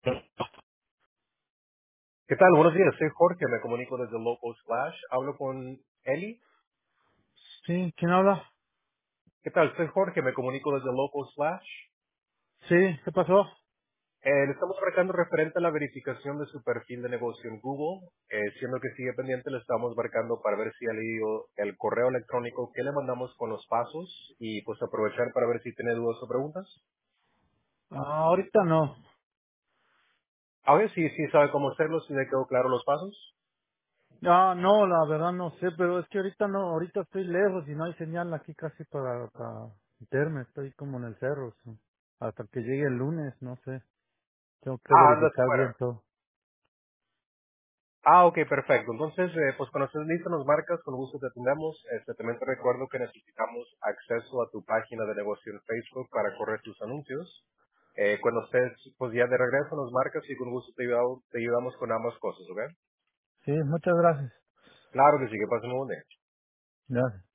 ¿Qué tal? Buenos días, soy Jorge, me comunico desde Local Splash. Hablo con Eli. Sí, ¿quién habla? ¿Qué tal? Soy Jorge, me comunico desde Local Splash. Sí, ¿qué pasó? Le estamos marcando referente a la verificación de su perfil de negocio en Google. Siendo que sigue pendiente, le estamos marcando para ver si ha leído el correo electrónico que le mandamos con los pasos y pues aprovechar para ver si tiene dudas o preguntas. Ahorita no. A ver si sabe cómo hacerlo, si le quedó claro los pasos. No, la verdad no sé, pero es que ahorita no, ahorita estoy lejos y no hay señal aquí casi para meterme, estoy como en el cerro, sí. Hasta que llegue el lunes, no sé, tengo que Andas verificar fuera. bien todo. Ok, perfecto. Entonces, pues cuando estés listo nos marcas, con gusto te atendemos. También te recuerdo que necesitamos acceso a tu página de negocio en Facebook para correr tus anuncios. Cuando estés pues ya de regreso nos marcas y con gusto te ayudamos con ambas cosas, ¿ok? Sí, muchas gracias. Claro que sí, que pasen un buen día. Gracias.